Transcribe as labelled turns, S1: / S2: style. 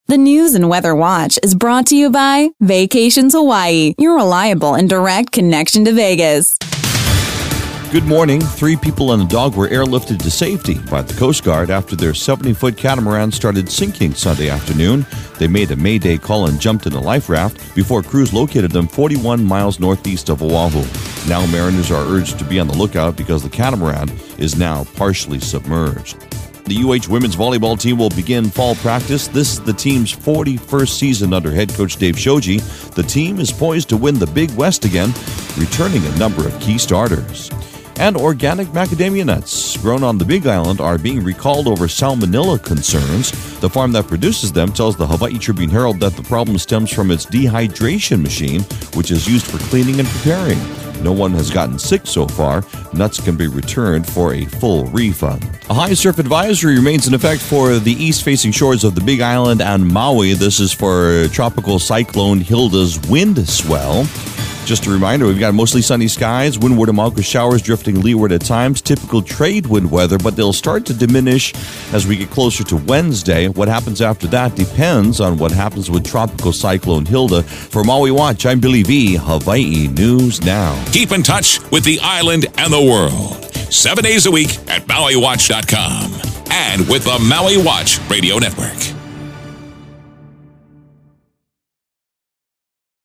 S1: The News and Weather Watch is brought to you by Vacations Hawaii, your reliable and direct connection to Vegas.
S2: Good morning. 3 people and a dog were airlifted to safety by the Coast Guard after their 70-foot catamaran started sinking Sunday afternoon. They made a Mayday call and jumped in a life raft before crews located them 41 miles northeast of Oahu. Now mariners are urged to be on the lookout because the catamaran is now partially submerged. The UH women's volleyball team will begin fall practice. This is the team's 41st season under head coach Dave Shoji. The team is poised to win the Big West again, returning a number of key starters. And organic macadamia nuts grown on the Big Island are being recalled over salmonella concerns. The farm that produces them tells the Hawaii Tribune Herald that the problem stems from its dehydration machine, which is used for cleaning and preparing. No one has gotten sick so far. Nuts can be returned for a full refund. A high surf advisory remains in effect for the east-facing shores of the Big Island and Maui. This is for Tropical Cyclone Hilda's wind swell. Just a reminder, we've got mostly sunny skies, windward and mild showers drifting leeward at times, typical trade wind weather, but they'll start to diminish as we get closer to Wednesday. What happens after that depends on what happens with Tropical Cyclone Hilda. For Maui Watch, I'm Billy V, Hawaii News Now.
S3: Keep in touch with the island and the world 7 days a week at MauiWatch.com and with the Maui Watch Radio Network.